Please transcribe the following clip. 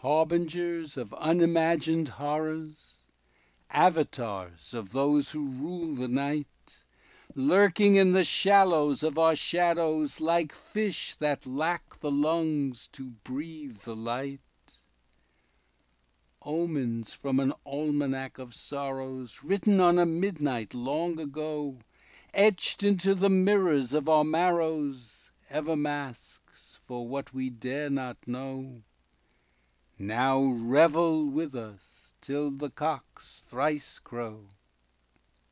Harbingers of unimagined horrors, Avatars of those who rule the night, Lurking in the shallows of our shadows, Like fish that lack the lungs to breathe the light. Omens from an almanac of sorrows, Written on a midnight long ago, Etched into the mirrors of our marrows, Ever masks for what we dare not know. Now revel with us till the cocks thrice crow.